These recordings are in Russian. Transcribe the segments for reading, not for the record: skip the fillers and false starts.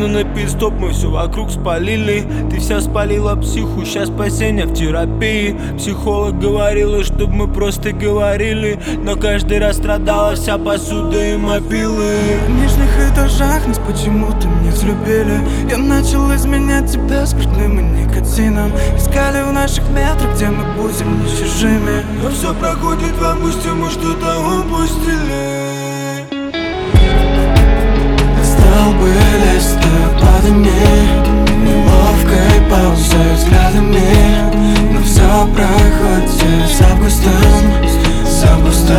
Машина на пит-стоп, мы все вокруг спалили. Ты вся спалила психу, сейчас спасение в терапии. Психолог говорила, чтоб мы просто говорили, но каждый раз страдала вся посуда и мобилы. В нижних этажах нас почему-то не взлюбили. Я начал изменять тебя спиртным и никотином. Искали в наших метрах, где мы будем не чужими. Но все проходит в августе, мы что-то упустили. Столбы листа падами, неловкой паузой взглядами. Но все проходит с августом, с августом.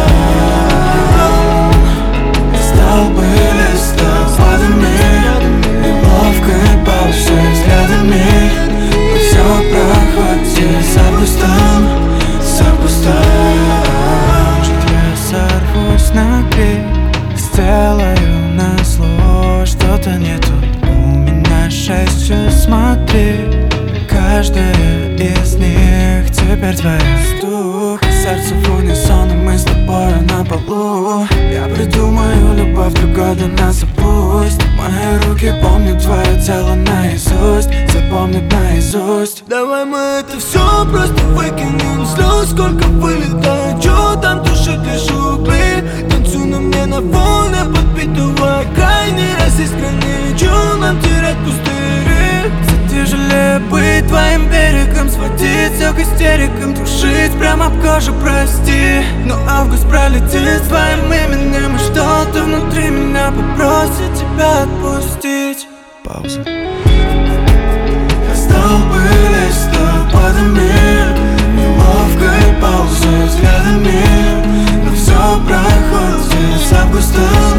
Столбы листа падами, неловкой паузой взглядами. Но все проходит с августом, с августом. Может, я сорвусь на крик, сделаю на зло, что-то нету. У меня 6 чувств, смотри, каждая из них теперь твоя. Стук сердца в унисон, и мы с тобою на полу. Я придумаю любовь, другой для нас опусть. Мои руки помнят твое тело наизусть, запомнят наизусть. Давай мы это все просто выкинем слез, сколько вылетает, чё там тушить лишь угли. Танцуй на мне на фоне подпитывая крайний раз искренне. Чё нам терять пустыри? Все тяжелее быть твоим берегом, сводить все к истерикам, душить прямо об кожу, прости. Но август пролетит с твоим именем, и что-то внутри меня попросит тебя отпустить. Пауза. Столбы листопадами, неловкой паузой взглядами. Но все проходит с августом.